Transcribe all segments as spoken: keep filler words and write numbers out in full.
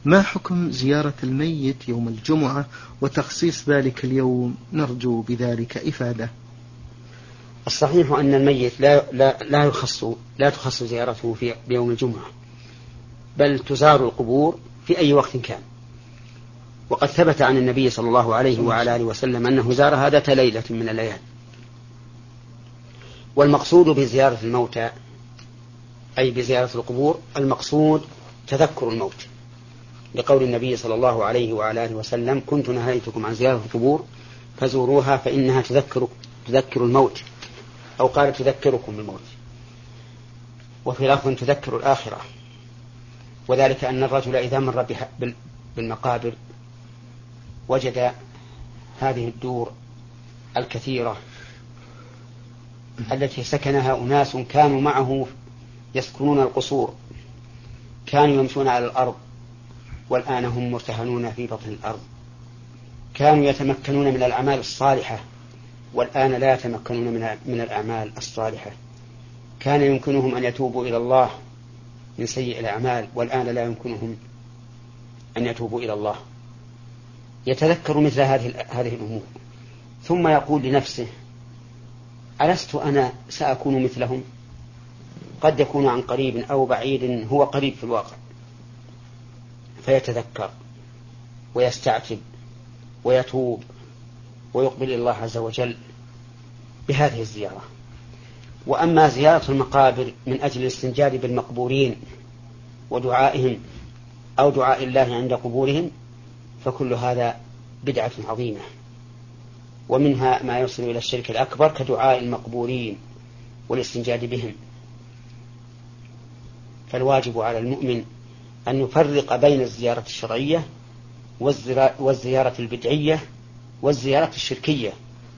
ما حكم زيارة الميت يوم الجمعة وتخصيص ذلك اليوم؟ نرجو بذلك إفادة. الصحيح أن الميت لا, لا, لا, يخص لا تخص زيارته في يوم الجمعة، بل تزار القبور في أي وقت كان. وقد ثبت عن النبي صلى الله عليه وعلى آله وسلم أنه زارها ذات ليلة من الليالي. والمقصود بزيارة الموتى أي بزيارة القبور المقصود تذكر الموت، لقول النبي صلى الله عليه وعلى آله وسلم: كنت نهيتكم عن زيارة القبور فزوروها فإنها تذكر, تذكر الموت، أو قال تذكركم الموت، وفي لفظ تذكر الآخرة. وذلك أن الرجل إذا مر بالمقابر وجد هذه الدور الكثيرة التي سكنها أناس كانوا معه يسكنون القصور، كانوا يمشون على الأرض والآن هم مرتهنون في بطن الأرض، كانوا يتمكنون من الأعمال الصالحة والآن لا يتمكنون من الأعمال الصالحة، كان يمكنهم أن يتوبوا إلى الله من سيء الأعمال والآن لا يمكنهم أن يتوبوا إلى الله. يتذكر مثل هذه هذه الأمور ثم يقول لنفسه: ألست أنا سأكون مثلهم؟ قد يكون عن قريب أو بعيد هو قريب في الواقع، فيتذكر ويستعتب ويتوب ويقبل إلى الله عز وجل بهذه الزيارة. وأما زيارة المقابر من أجل الاستنجاد بالمقبورين ودعائهم أو دعاء الله عند قبورهم فكل هذا بدعة عظيمة، ومنها ما يوصل إلى الشرك الأكبر كدعاء المقبورين والاستنجاد بهم. فالواجب على المؤمن أن يفرق بين الزيارة الشرعية والزيارة البدعية والزيارة الشركية،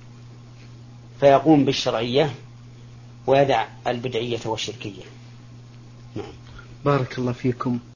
فيقوم بالشرعية ويدع البدعية والشركية. بارك الله فيكم.